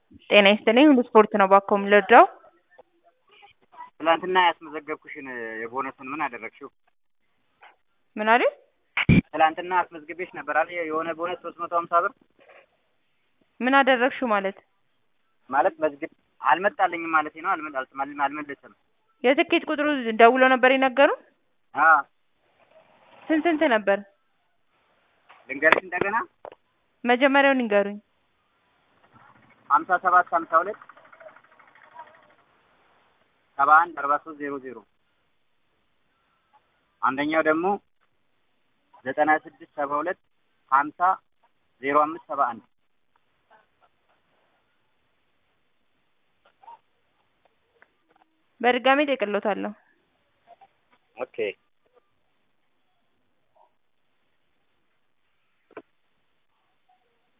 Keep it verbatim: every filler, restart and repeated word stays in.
ጤና ይስጥልኝ ሁሉ ስፖርት ነው ባኮም ልርዳው? ትላንትና ያስመዘገብኩሽን የቦነሱን ምን አደረግሽው? ምን አይደል? ትላንትና አስመዝግቤሽ ነበር አይደል? የሆነ ቦነስ ሶስት መቶ ሃምሳ ብር ምን አደረግሽው ማለት? ማለት መዝግብ አልመጣልኝም ማለት ነው። አልመጣልኝም አልመለሰም። የትኬት ቁጥሩ ደውሎ ነበር የነገሩን? አዎ። ስንት ስንት ነበር? ልንገርሽ እንደገና መጀመሪያውን ንገሩኝ። ሀምሳ ሰባት ሀምሳ ሁለት ሰባ አንድ አርባ ሶስት ዜሮ ዜሮ አንደኛው ደግሞ ዘጠና ስድስት ሰባ ሁለት ሀምሳ ዜሮ አምስት ሰባ አንድ በድጋሚ ጠቅሎታለሁ። ኦኬ